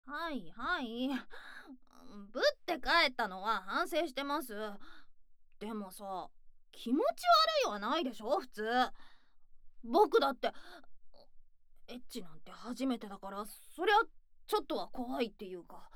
はいはい。ぶって帰ったのは反省してます。でもさ、気持ち悪いはないでしょ普通。僕だってエッチなんて初めてだから、そりゃちょっとは怖いっていうか。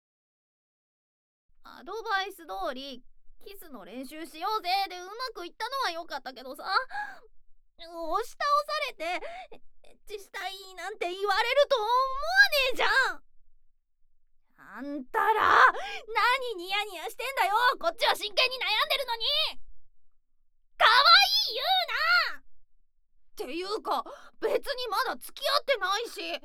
アドバイス通りキスの練習しようぜでうまくいったのは良かったけどさ、押し倒されてエッチしたいなんて言われると思わねえじゃん。あんたら何ニヤニヤしてんだよ。こっちは真剣に悩んでるのに。かわいい言うな。っていうか別にまだ付き合ってないし。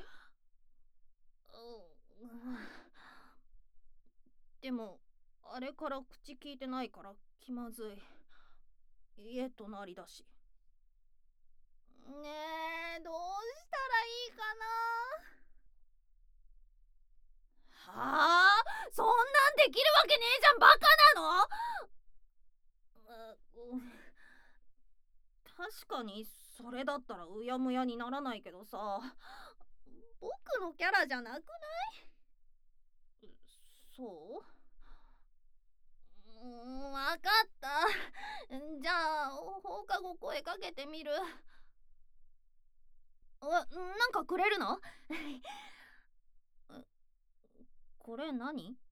でもあれから口聞いてないから気まずい。家隣だし。ねえ、どうしたらいいかな。はあ、そんなんできるわけねえじゃん。バカなの。確かにそれだったらうやむやにならないけどさ、僕のキャラじゃなくない？そう、わかった。じゃあ放課後声かけてみる。なんかくれるの？これ何？